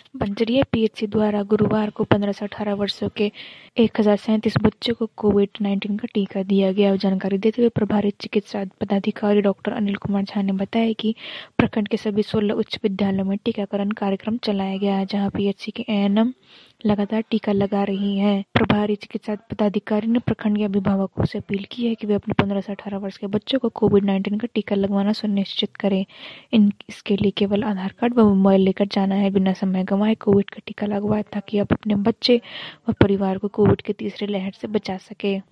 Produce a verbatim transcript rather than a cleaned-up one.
Banjaria PHC द्वारा गुरुवार को पंद्रह से अठारह वर्षों के एक हजार सैंतीस बच्चों को कोविड नाइन्टीन का टीका दिया गया। जानकारी देते हुए प्रभारी चिकित्सा पदाधिकारी डॉक्टर अनिल कुमार झा ने बताया कि प्रखंड के सभी सोलह उच्च विद्यालयों में टीकाकरण कार्यक्रम चलाया गया है, जहां पीएचसी के एएनएम लगातार टीका लगा रही है। प्रभारी चिकित्सा पदाधिकारी ने प्रखंड के अभिभावकों से अपील की है कि वे अपने पंद्रह से अठारह वर्ष के बच्चों को कोविड नाइन्टीन का टीका लगवाना सुनिश्चित करें। इन इसके लिए केवल आधार कार्ड व मोबाइल लेकर जाना है। बिना समय गंवाए कोविड का टीका लगवाएं ताकि आप अपने बच्चे व परिवार को कोविड के तीसरी लहर से बचा सके।